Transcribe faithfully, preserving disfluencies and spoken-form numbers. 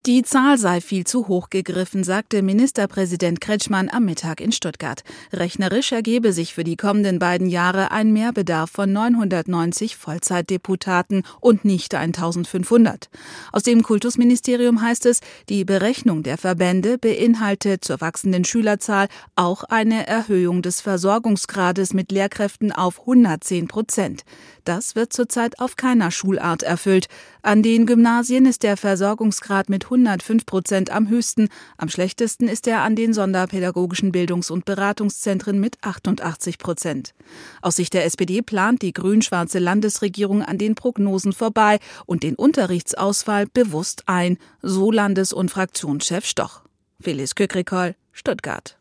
Die Zahl sei viel zu hoch gegriffen, sagte Ministerpräsident Kretschmann am Mittag in Stuttgart. Rechnerisch ergebe sich für die kommenden beiden Jahre ein Mehrbedarf von neunhundertneunzig Vollzeitdeputaten und nicht eintausendfünfhundert. Aus dem Kultusministerium heißt es, die Berechnung der Verbände beinhalte zur wachsenden Schülerzahl auch eine Erhöhung des Versorgungsgrades mit Lehrkräften auf hundertzehn Prozent. Das wird zurzeit auf keiner Schulart erfüllt. An den Gymnasien ist der Versorgungsgrad mit hundertfünf Prozent am höchsten. Am schlechtesten ist er an den sonderpädagogischen Bildungs- und Beratungszentren mit achtundachtzig Prozent. Aus Sicht der S P D plant die grün-schwarze Landesregierung an den Prognosen vorbei und den Unterrichtsausfall bewusst ein, so Landes- und Fraktionschef Stoch. Phyllis Kükrikol, Stuttgart.